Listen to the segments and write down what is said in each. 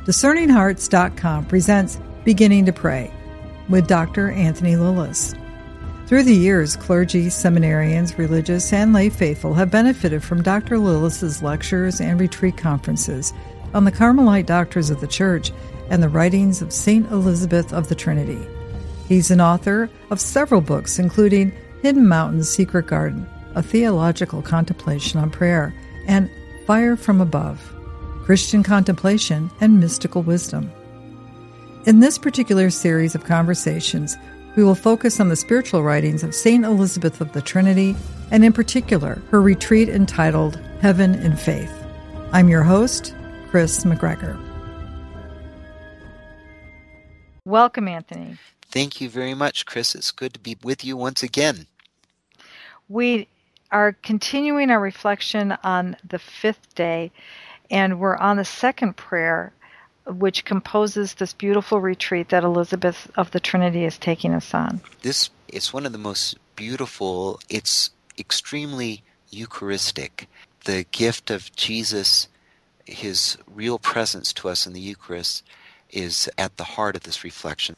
DiscerningHearts.com presents Beginning to Pray with Dr. Anthony Lillis. Through the years, clergy, seminarians, religious, and lay faithful have benefited from Dr. Lillis's lectures and retreat conferences on the Carmelite doctrines of the Church and the writings of St. Elizabeth of the Trinity. He's an author of several books, including Hidden Mountains, Secret Garden, A Theological Contemplation on Prayer, and Fire from Above, Christian Contemplation and Mystical Wisdom. In this particular series of conversations, we will focus on the spiritual writings of St. Elizabeth of the Trinity, and in particular, her retreat entitled Heaven in Faith. I'm your host, Chris McGregor. Welcome, Anthony. Thank you very much, Chris. It's good to be with you once again. We are continuing our reflection on the fifth day, and we're on the second prayer, which composes this beautiful retreat that Elizabeth of the Trinity is taking us on. This is one of the most beautiful. It's extremely Eucharistic. The gift of Jesus, his real presence to us in the Eucharist, is at the heart of this reflection.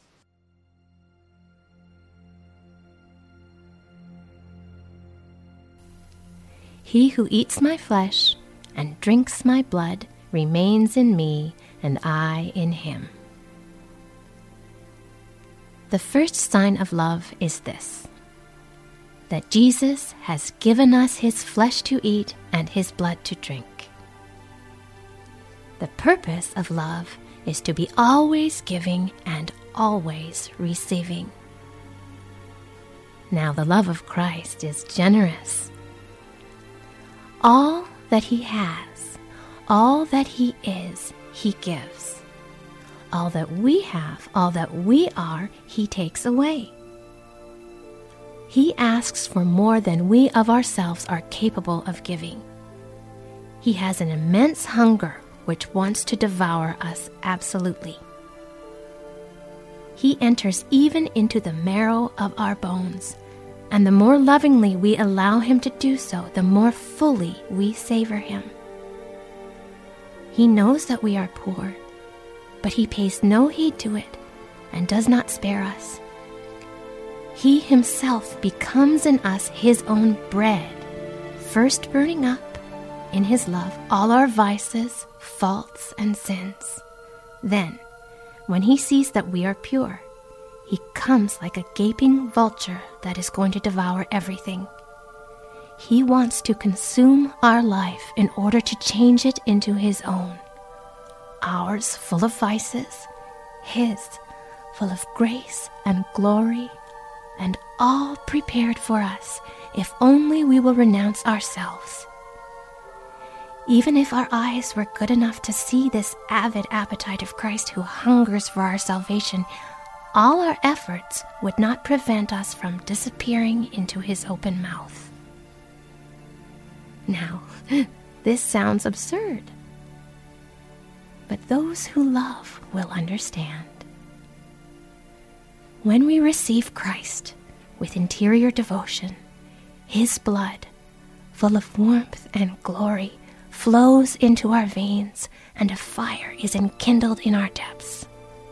He who eats my flesh and drinks my blood remains in me, and I in him. The first sign of love is this: that Jesus has given us his flesh to eat and his blood to drink. The purpose of love is to be always giving and always receiving. Now the love of Christ is generous. All that he has, all that he is, he gives. All that we have, all that we are, he takes away. He asks for more than we of ourselves are capable of giving. He has an immense hunger which wants to devour us absolutely. He enters even into the marrow of our bones, and the more lovingly we allow him to do so, the more fully we savor him. He knows that we are poor, but he pays no heed to it and does not spare us. He himself becomes in us his own bread, first burning up, in his love, all our vices, faults, and sins. Then, when he sees that we are pure, he comes like a gaping vulture that is going to devour everything. He wants to consume our life in order to change it into his own. Ours full of vices, his full of grace and glory, and all prepared for us if only we will renounce ourselves. Even if our eyes were good enough to see this avid appetite of Christ who hungers for our salvation, all our efforts would not prevent us from disappearing into his open mouth. Now, this sounds absurd, but those who love will understand. When we receive Christ with interior devotion, his blood, full of warmth and glory, flows into our veins, and a fire is enkindled in our depths.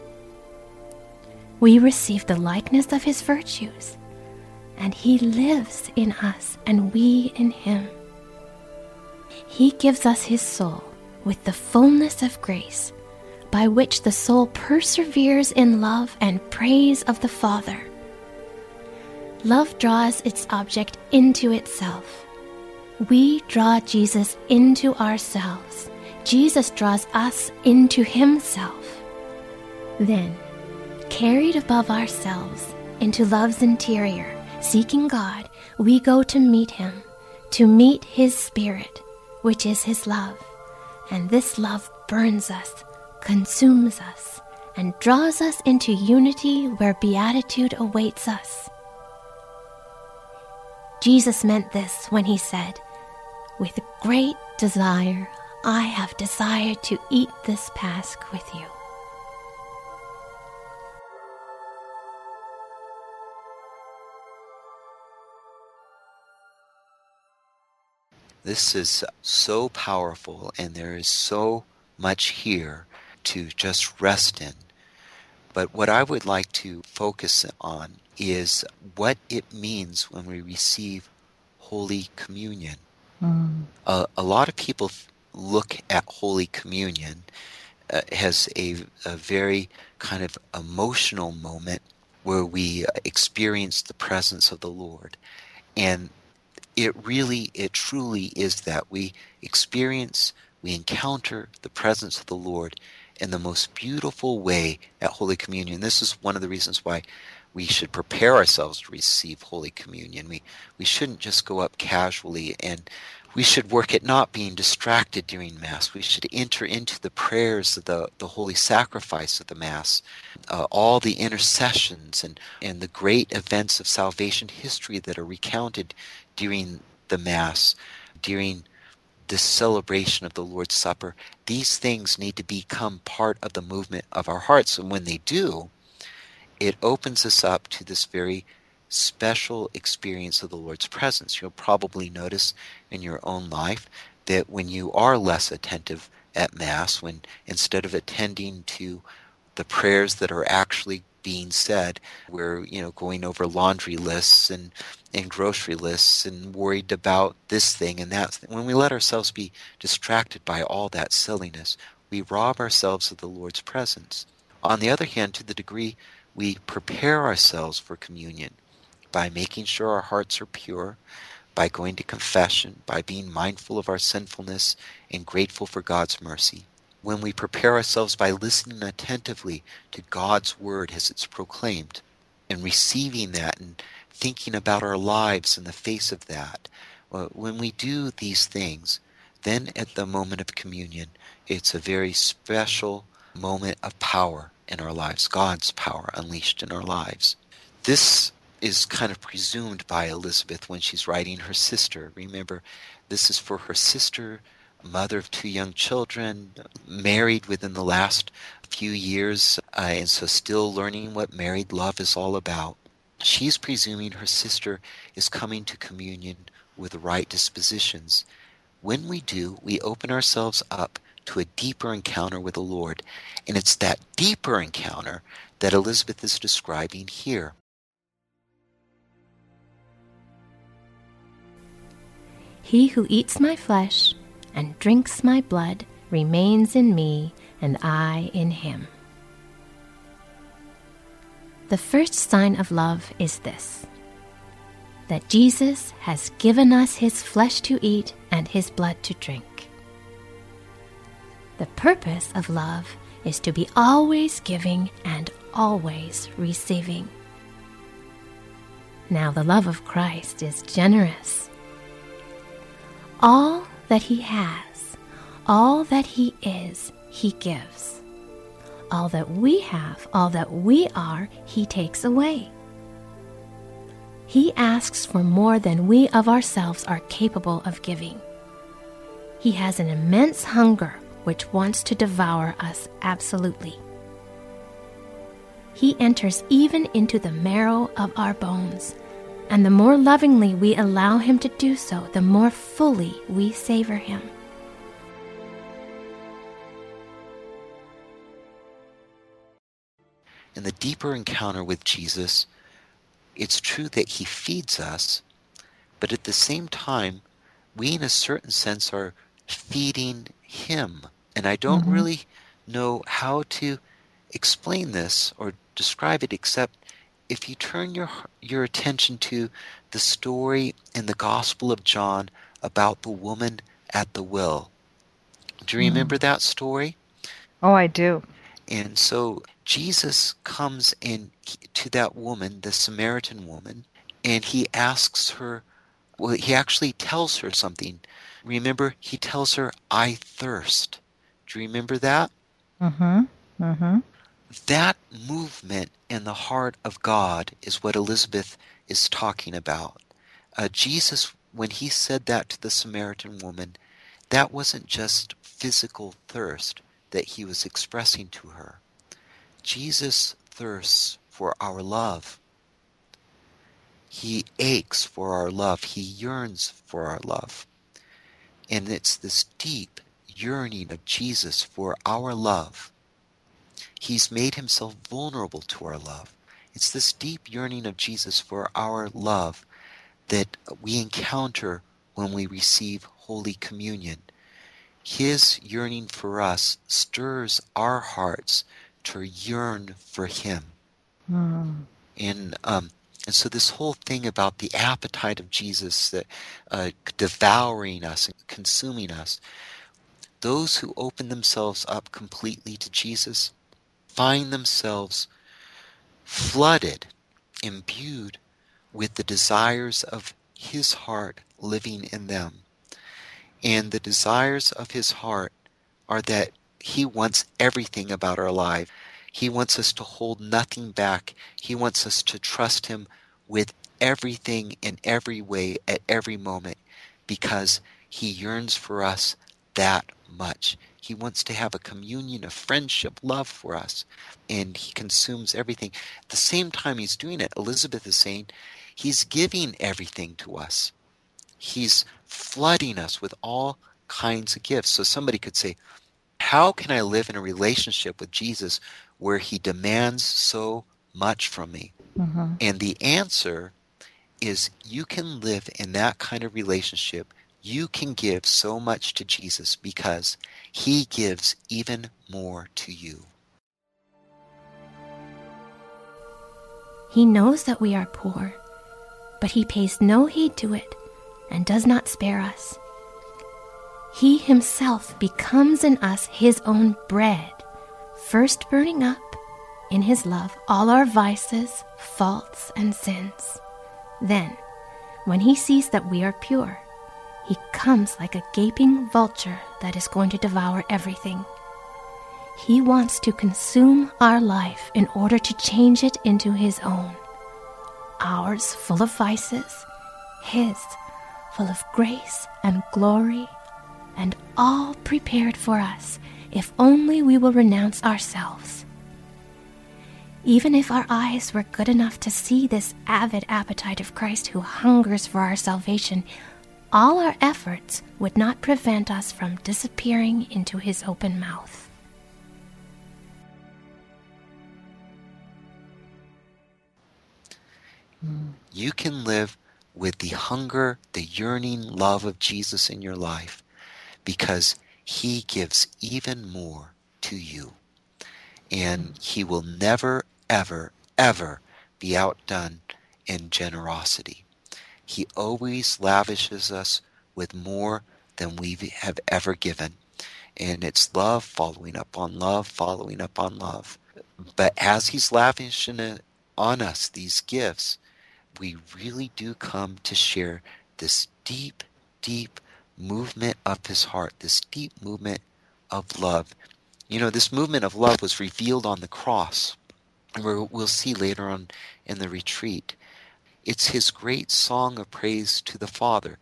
We receive the likeness of his virtues, and he lives in us, and we in him. He gives us his soul with the fullness of grace, by which the soul perseveres in love and praise of the Father. Love draws its object into itself. We draw Jesus into ourselves. Jesus draws us into himself. Then, carried above ourselves into love's interior, seeking God, we go to meet him, to meet his Spirit, which is his love. And this love burns us, consumes us, and draws us into unity where beatitude awaits us. Jesus meant this when he said, "With great desire, I have desired to eat this Pasch with you." This is so powerful, and there is so much here to just rest in. But what I would like to focus on is what it means when we receive Holy Communion. A lot of people look at Holy Communion as a very kind of emotional moment where we experience the presence of the Lord. And it truly is that. We encounter the presence of the Lord in the most beautiful way at Holy Communion. This is one of the reasons why we should prepare ourselves to receive Holy Communion. We shouldn't just go up casually, and we should work at not being distracted during Mass. We should enter into the prayers of the holy sacrifice of the Mass, all the intercessions and the great events of salvation history that are recounted during the Mass, during this celebration of the Lord's Supper. These things need to become part of the movement of our hearts. And when they do, it opens us up to this very special experience of the Lord's presence. You'll probably notice in your own life that when you are less attentive at Mass, when instead of attending to the prayers that are actually being said, we're going over laundry lists and grocery lists and worried about this thing and that thing. When we let ourselves be distracted by all that silliness, we rob ourselves of the Lord's presence. On the other hand, to the degree we prepare ourselves for communion by making sure our hearts are pure, by going to confession, by being mindful of our sinfulness and grateful for God's mercy, when we prepare ourselves by listening attentively to God's word as it's proclaimed and receiving that and thinking about our lives in the face of that, when we do these things, then at the moment of communion, it's a very special moment of power in our lives, God's power unleashed in our lives. This is kind of presumed by Elizabeth when she's writing her sister. Remember, this is for her sister, mother of 2 young children, married within the last few years, and so still learning what married love is all about. She's presuming her sister is coming to communion with the right dispositions. When we do, we open ourselves up to a deeper encounter with the Lord, and it's that deeper encounter that Elizabeth is describing here. He who eats my flesh and drinks my blood remains in me, and I in him. The first sign of love is this: that Jesus has given us his flesh to eat and his blood to drink. The purpose of love is to be always giving and always receiving. Now the love of Christ is generous. All that he has, all that he is, he gives. All that we have, all that we are, he takes away. He asks for more than we of ourselves are capable of giving. He has an immense hunger which wants to devour us absolutely. He enters even into the marrow of our bones, and the more lovingly we allow him to do so, the more fully we savor him. In the deeper encounter with Jesus, it's true that he feeds us, but at the same time, we in a certain sense are feeding him. And I don't really know how to explain this or describe it, except if you turn your attention to the story in the Gospel of John about the woman at the well. Do you remember that story? Oh, I do. And so Jesus comes in to that woman, the Samaritan woman, and he asks her, well, he actually tells her something. Remember, he tells her, "I thirst." Do you remember that? That movement in the heart of God is what Elizabeth is talking about. Jesus, when he said that to the Samaritan woman, that wasn't just physical thirst that he was expressing to her. Jesus thirsts for our love. He aches for our love. He yearns for our love. And it's this deep yearning of Jesus for our love He's made himself vulnerable to our love. It's this deep yearning of Jesus for our love that we encounter when we receive Holy Communion. His yearning for us stirs our hearts to yearn for him. Mm. And so this whole thing about the appetite of Jesus that devouring us and consuming us, those who open themselves up completely to Jesus find themselves flooded, imbued with the desires of his heart living in them. And the desires of his heart are that he wants everything about our life. He wants us to hold nothing back. He wants us to trust him with everything in every way at every moment because he yearns for us that much. He wants to have a communion of friendship, love for us, and he consumes everything. At the same time he's doing it, Elizabeth is saying, he's giving everything to us. He's flooding us with all kinds of gifts. So somebody could say, how can I live in a relationship with Jesus where he demands so much from me? Mm-hmm. And the answer is you can live in that kind of relationship. You can give so much to Jesus because he gives even more to you. He knows that we are poor, but he pays no heed to it and does not spare us. He himself becomes in us his own bread, first burning up, in his love, all our vices, faults, and sins. Then, when he sees that we are pure, he comes like a gaping vulture that is going to devour everything. He wants to consume our life in order to change it into his own. Ours full of vices, his full of grace and glory, and all prepared for us if only we will renounce ourselves. Even if our eyes were good enough to see this avid appetite of Christ who hungers for our salvation, all our efforts would not prevent us from disappearing into his open mouth. You can live with the hunger, the yearning love of Jesus in your life because he gives even more to you. And he will never, ever, ever be outdone in generosity. He always lavishes us with more than we have ever given. And it's love following up on love, following up on love. But as he's lavishing on us these gifts, we really do come to share this deep, deep movement of his heart, this deep movement of love. You know, this movement of love was revealed on the cross, and we'll see later on in the retreat. It's his great song of praise to the Father.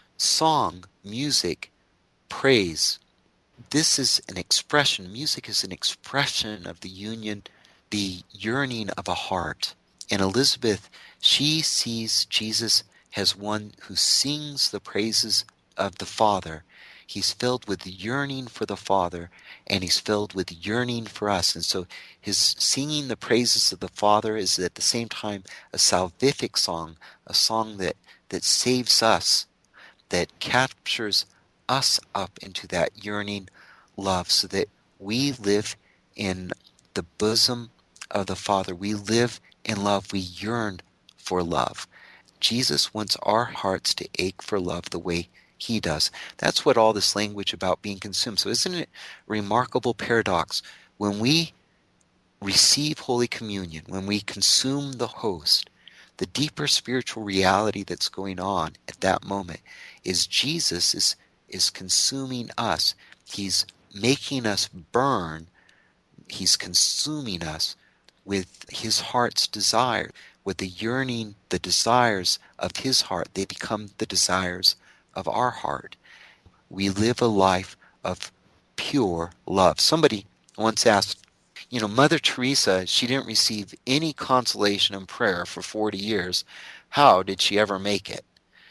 Song, music, praise. This is an expression. Music is an expression of the union, the yearning of a heart. And Elizabeth, she sees Jesus as one who sings the praises of the Father. He's filled with yearning for the Father, and he's filled with yearning for us. And so his singing the praises of the Father is at the same time a salvific song, a song that saves us, that captures us up into that yearning love so that we live in the bosom of the Father. We live in love. We yearn for love. Jesus wants our hearts to ache for love the way he does. That's what all this language about being consumed. So isn't it a remarkable paradox? When we receive Holy Communion, when we consume the host, the deeper spiritual reality that's going on at that moment is Jesus is consuming us. He's making us burn. He's consuming us with his heart's desire, with the yearning, the desires of his heart. They become the desires of our heart. We live a life of pure love. Somebody once asked, Mother Teresa, she didn't receive any consolation in prayer for 40 years. How did she ever make it?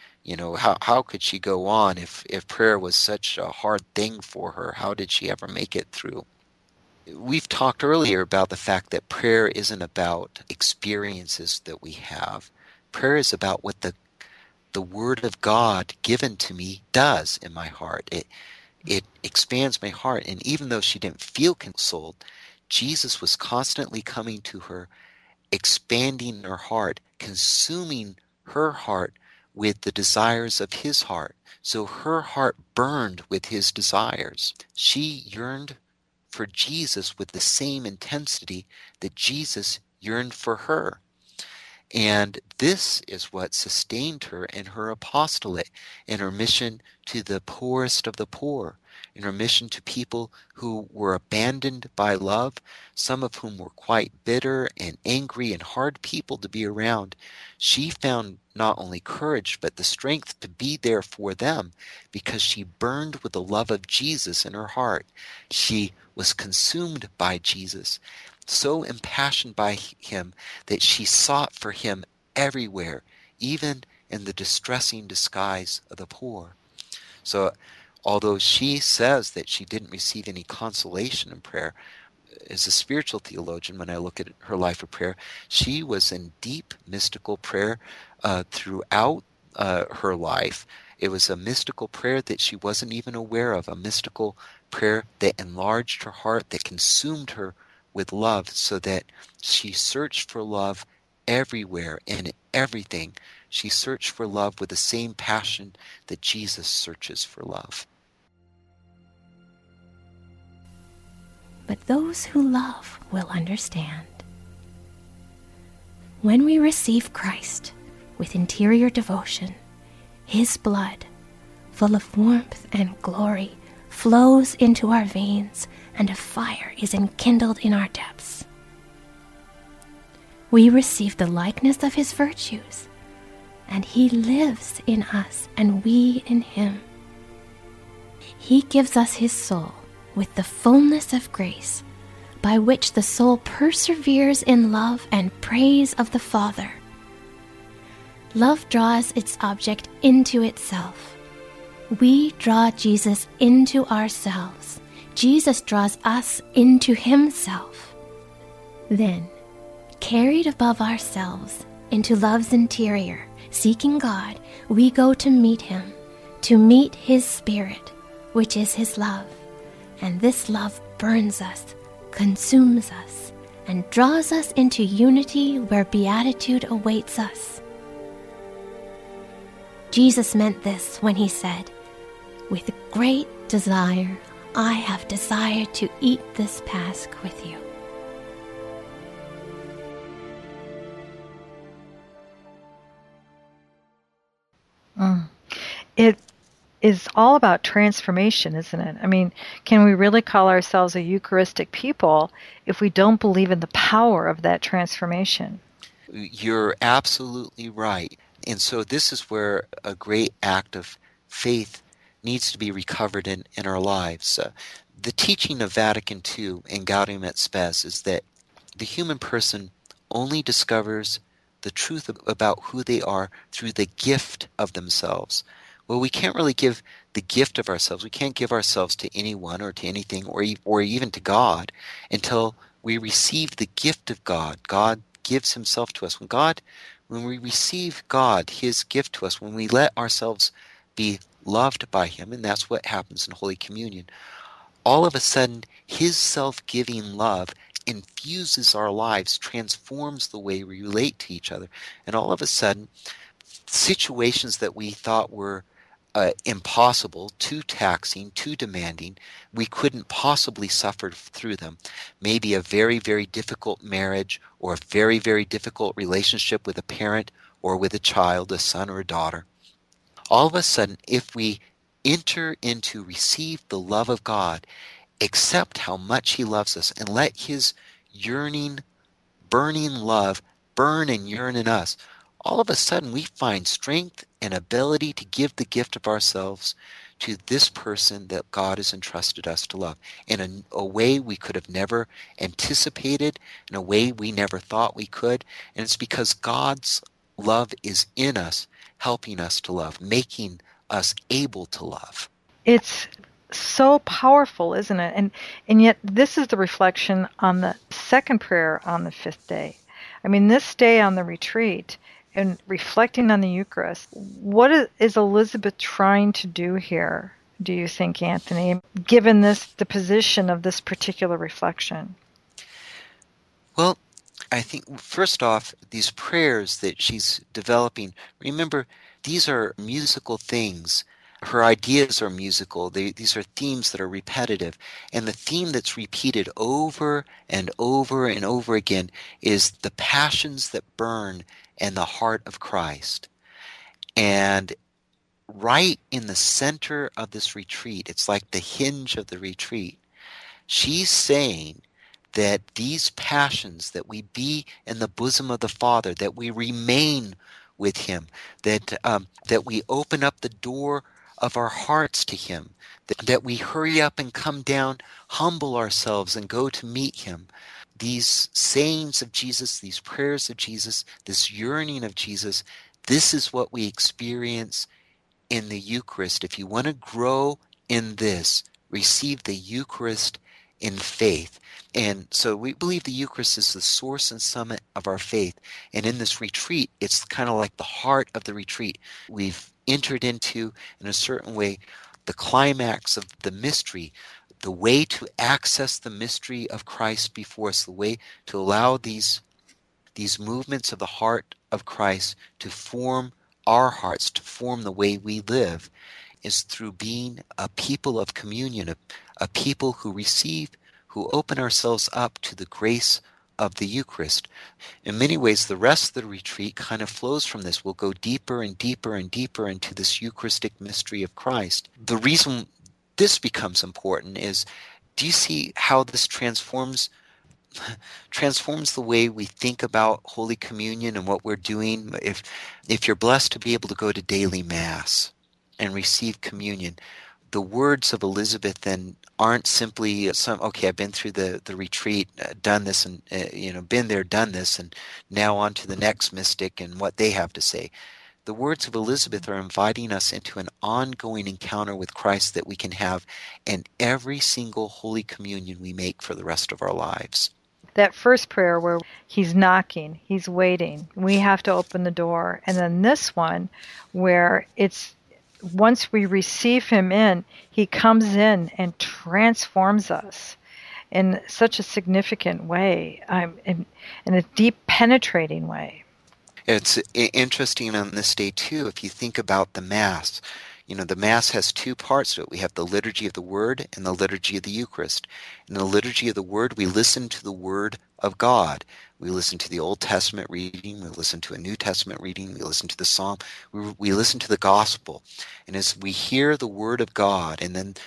How could she go on if prayer was such a hard thing for her? How did she ever make it through? We've talked earlier about the fact that prayer isn't about experiences that we have. Prayer is about what the Word of God given to me does in my heart. It expands my heart. And even though she didn't feel consoled, Jesus was constantly coming to her, expanding her heart, consuming her heart with the desires of his heart. So her heart burned with his desires. She yearned for Jesus with the same intensity that Jesus yearned for her. And this is what sustained her in her apostolate, in her mission to the poorest of the poor, in her mission to people who were abandoned by love, some of whom were quite bitter and angry and hard people to be around. She found not only courage, but the strength to be there for them because she burned with the love of Jesus in her heart. She was consumed by Jesus, so impassioned by him that she sought for him everywhere, even in the distressing disguise of the poor. So, although she says that she didn't receive any consolation in prayer, as a spiritual theologian, when I look at her life of prayer, she was in deep mystical prayer throughout her life. It was a mystical prayer that she wasn't even aware of, a mystical prayer that enlarged her heart, that consumed her with love, so that she searched for love everywhere and everything. She searched for love with the same passion that Jesus searches for love. But those who love will understand. When we receive Christ with interior devotion, his blood, full of warmth and glory, flows into our veins, and a fire is enkindled in our depths. We receive the likeness of his virtues, and he lives in us, and we in him. He gives us his soul with the fullness of grace, by which the soul perseveres in love and praise of the Father. Love draws its object into itself. We draw Jesus into ourselves. Jesus draws us into himself. Then, carried above ourselves into love's interior, seeking God, we go to meet him, to meet his Spirit, which is his love. And this love burns us, consumes us, and draws us into unity where beatitude awaits us. Jesus meant this when he said, "With great desire, I have desired to eat this Pasch with you." It is all about transformation, isn't it? I mean, can we really call ourselves a Eucharistic people if we don't believe in the power of that transformation? You're absolutely right. And so this is where a great act of faith needs to be recovered in our lives. The teaching of Vatican II in Gaudium et Spes is that the human person only discovers the truth about who they are through the gift of themselves. Well, we can't really give the gift of ourselves. We can't give ourselves to anyone or to anything or even to God until we receive the gift of God. God gives himself to us. When we receive God, his gift to us, when we let ourselves be loved by him, and that's what happens in Holy Communion, all of a sudden, his self-giving love infuses our lives, transforms the way we relate to each other. And all of a sudden, situations that we thought were impossible, too taxing, too demanding, we couldn't possibly suffer through them. Maybe a very, very difficult marriage or a very, very difficult relationship with a parent or with a child, a son or a daughter. All of a sudden, if we enter into receive the love of God, accept how much he loves us, and let his yearning, burning love burn and yearn in us, all of a sudden we find strength and ability to give the gift of ourselves to this person that God has entrusted us to love in a way we could have never anticipated, in a way we never thought we could. And it's because God's love is in us, helping us to love, making us able to love. It's so powerful, isn't it? And yet this is the reflection on the second prayer on the fifth day. I mean, this day on the retreat and reflecting on the Eucharist, what is Elizabeth trying to do here, do you think, Anthony, given the position of this particular reflection? Well, I think first off, these prayers that she's developing, remember, these are musical things. Her ideas are musical. These are themes that are repetitive. And the theme that's repeated over and over and over again is the passions that burn and the heart of Christ. And right in the center of this retreat, it's like the hinge of the retreat, she's saying that these passions, that we be in the bosom of the Father, that we remain with Him, that we open up the door of our hearts to Him, that we hurry up and come down, humble ourselves, and go to meet Him. These sayings of Jesus, these prayers of Jesus, this yearning of Jesus, this is what we experience in the Eucharist. If you want to grow in this, receive the Eucharist in faith. And so we believe the Eucharist is the source and summit of our faith. And in this retreat, it's kind of like the heart of the retreat. We've entered into, in a certain way, the climax of the mystery, the way to access the mystery of Christ before us, the way to allow these movements of the heart of Christ to form our hearts, to form the way we live, is through being a people of communion, a people who receive, who open ourselves up to the grace of the Eucharist. In many ways, the rest of the retreat kind of flows from this. We'll go deeper and deeper and deeper into this Eucharistic mystery of Christ. The reason this becomes important is, do you see how this transforms the way we think about Holy Communion and what we're doing? If you're blessed to be able to go to daily Mass and receive communion, the words of Elizabeth then aren't simply okay, I've been through the retreat, done this, and been there, done this, and now on to the next mystic and what they have to say. The words of Elizabeth are inviting us into an ongoing encounter with Christ that we can have in every single Holy Communion we make for the rest of our lives. That first prayer where he's knocking, he's waiting, we have to open the door. And then this one where it's once we receive him in, he comes in and transforms us in such a significant way, in a deep penetrating way. It's interesting on this day too, if you think about the Mass. The Mass has two parts to it. We have the liturgy of the Word and the liturgy of the Eucharist. In the liturgy of the Word, we listen to the Word of God. We listen to the Old Testament reading. We listen to a New Testament reading. We listen to the Psalm. We listen to the Gospel. And as we hear the Word of God, and then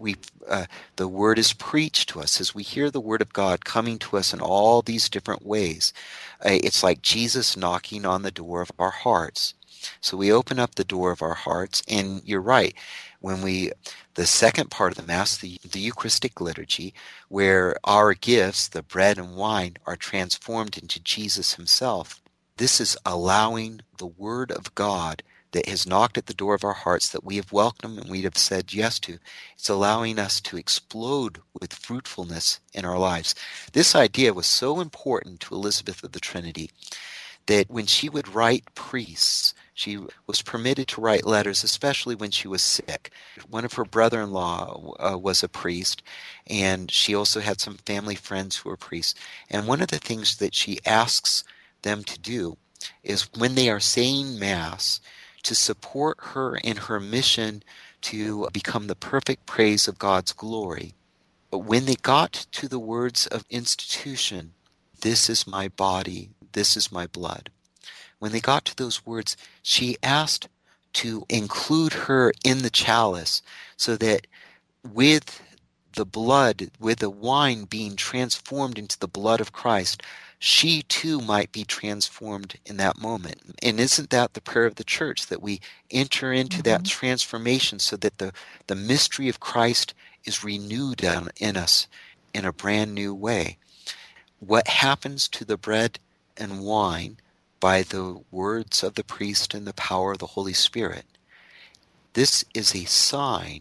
the Word is preached to us, as we hear the Word of God coming to us in all these different ways, it's like Jesus knocking on the door of our hearts. So we open up the door of our hearts, and you're right. When the second part of the Mass, the Eucharistic liturgy, where our gifts, the bread and wine, are transformed into Jesus himself, this is allowing the Word of God that has knocked at the door of our hearts, that we have welcomed and we have said yes to. It's allowing us to explode with fruitfulness in our lives. This idea was so important to Elizabeth of the Trinity that when she would write priests, she was permitted to write letters, especially when she was sick. One of her brother-in-law was a priest, and she also had some family friends who were priests. And one of the things that she asks them to do is, when they are saying Mass, to support her in her mission to become the perfect praise of God's glory. But when they got to the words of institution, "This is my body, this is my blood," when they got to those words, she asked to include her in the chalice, so that with the blood, with the wine being transformed into the blood of Christ, she too might be transformed in that moment. And isn't that the prayer of the Church, that we enter into that transformation so that the mystery of Christ is renewed in us in a brand new way? What happens to the bread and wine by the words of the priest and the power of the Holy Spirit? This is a sign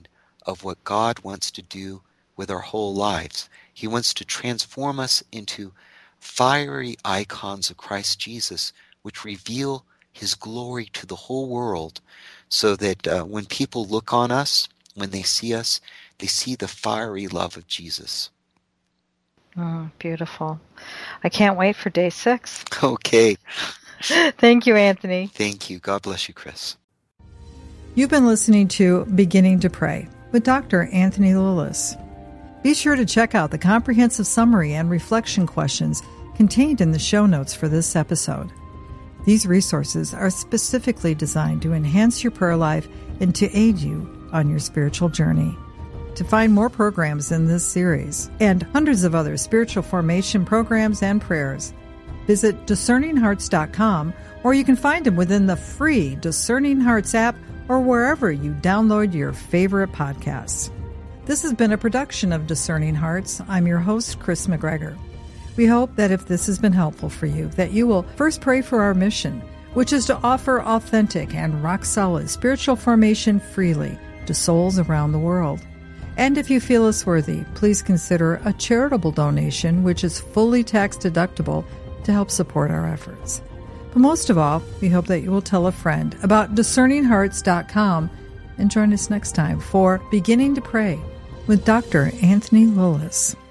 of what God wants to do with our whole lives. He wants to transform us into fiery icons of Christ Jesus, which reveal his glory to the whole world, so that when people look on us, when they see us, they see the fiery love of Jesus. Beautiful. I can't wait for day 6. Okay. Thank you, Anthony. Thank you. God bless you, Chris. You've been listening to Beginning to Pray with Dr. Anthony Lilles. Be sure to check out the comprehensive summary and reflection questions contained in the show notes for this episode. These resources are specifically designed to enhance your prayer life and to aid you on your spiritual journey. To find more programs in this series and hundreds of other spiritual formation programs and prayers, visit discerninghearts.com, or you can find them within the free Discerning Hearts app or wherever you download your favorite podcasts. This has been a production of Discerning Hearts. I'm your host, Chris McGregor. We hope that if this has been helpful for you, that you will first pray for our mission, which is to offer authentic and rock-solid spiritual formation freely to souls around the world. And if you feel us worthy, please consider a charitable donation, which is fully tax-deductible, to help support our efforts. But most of all, we hope that you will tell a friend about discerninghearts.com and join us next time for Beginning to Pray with Dr. Anthony Lilles.